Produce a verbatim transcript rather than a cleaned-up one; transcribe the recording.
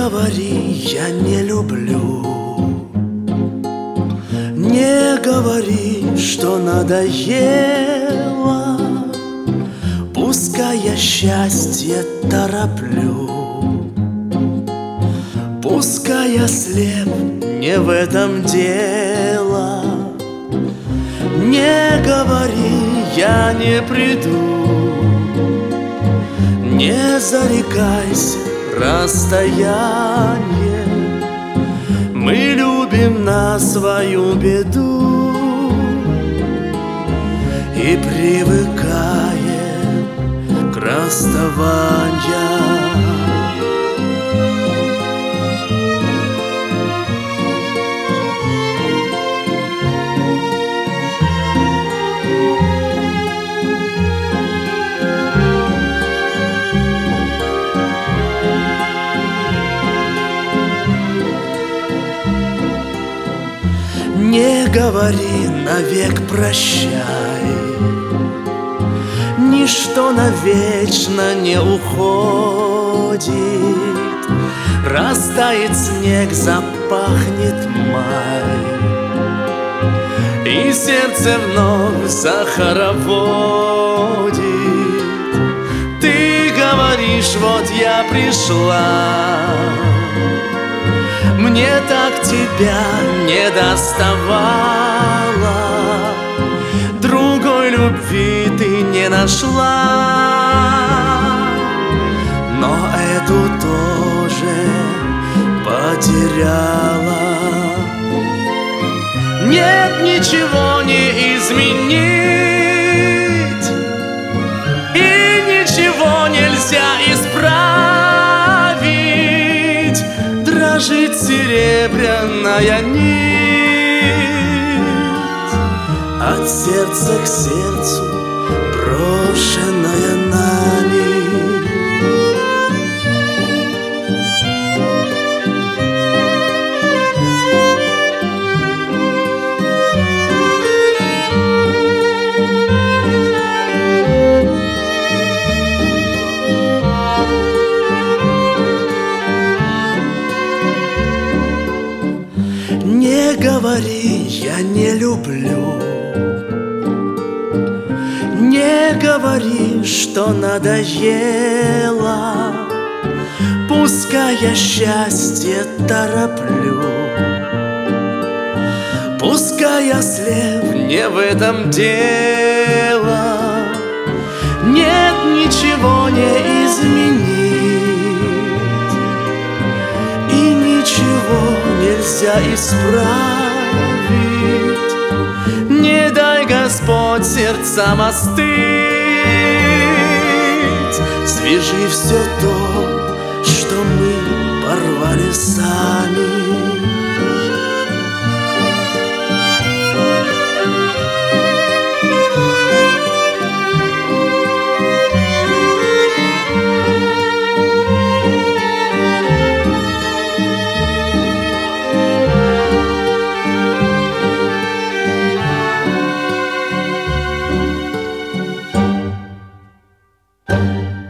говори, я не люблю. Не говори, что надоело. Пускай я счастье тороплю. Пускай я слеп, не в этом дело. Не говори, я не приду. Не зарекайся, расстояние. Мы любим на свою беду и привыкаем к расставанию. Не говори навек прощай. Ничто навечно не уходит. Растает снег, запахнет май, и сердце вновь захороводит. Ты говоришь, вот я пришла. Мне так тебя не доставало. Другой любви ты не нашла, но эту тоже потеряла. Нет, ничего не изменить, и ничего нельзя исправить. Дрожит серебряная нить от сердца к сердцу, брошенная нами. Не говори, я не люблю. Не говори, что надоело. Пускай я счастье тороплю. Пускай я слеп, не в этом дело. Нет, ничего не изменить, и ничего нельзя исправить. Не дай, Господь, сердцам остыть. Свяжи все то, что мы порвали сами. Thank you.